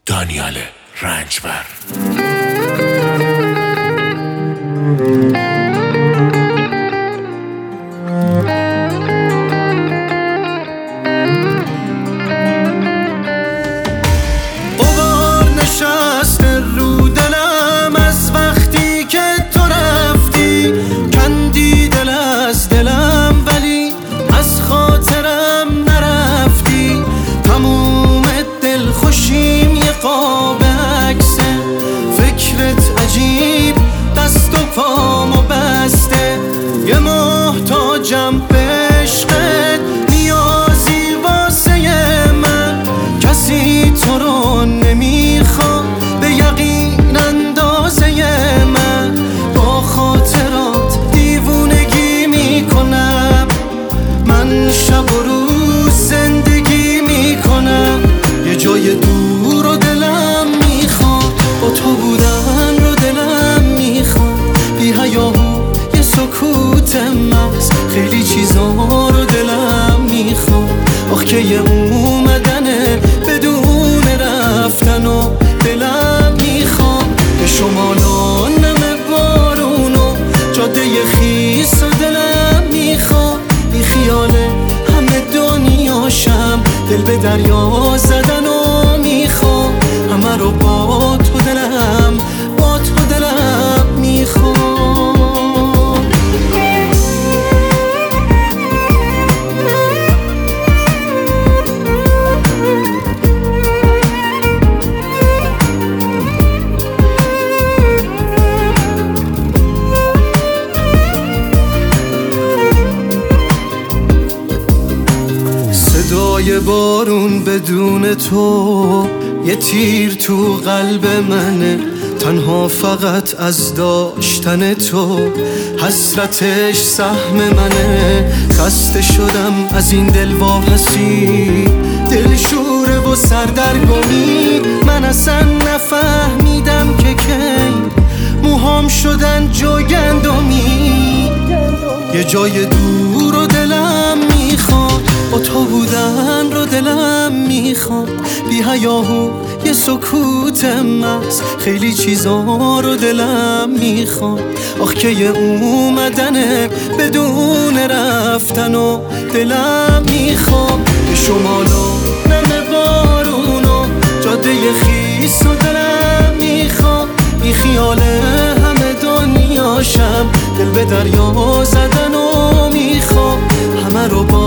دانیال رنجبر. غبار نشسته رو دلم از وقتی که تو رفتی، کندی دل از دلم ولی از خاطرم نرفتی. تموم دل خوشیم یه قاب عکسه، فکرت عجیب دست و پامو بسته. یه محتاجم به عشقت، نیازی واسه من، کسی تو رو نمیخواد به یقین اندازه من. با خاطرات دیوونگی میکنم، من شب و روز زندگی میکنم. یه جای دور و دلم میخواد، با تو بودن رو دلم میخواد. بی هیاهو یه سکوت محض، خیلی چیزا رو دلم میخواد. آخ که یه اومدنه بدون رفتن و دلم میخواد. به شمالان نمه بارونو جاده خیس و دلم میخواد. بی خیاله همه دنیاشم، دل به دریا زدن و میخواد. همه رو با تو دلم میخواد. صدای بارون بدون تو یه تیر تو قلب منه، تنها فقط از داشتن تو حسرتش سهم منه. خسته شدم از این دل واپسی، دلشوره و سردرگمی. من اصلا نفهمیدم که کی موهام شدن جوگندمی. یه جای دور و دلم میخواد، با تو بودن رو دلم میخواد. بی هیاهو یه سکوت محض، خیلی چیزا رو دلم میخواد. آخ که یه اومدنه بدون رفتن و دلم میخواد. به شمالا نمه بارونو جاده خیس و دلم میخواد. بی خیاله همه دنیاشم، دل به دریا زدن و میخواد. همه رو با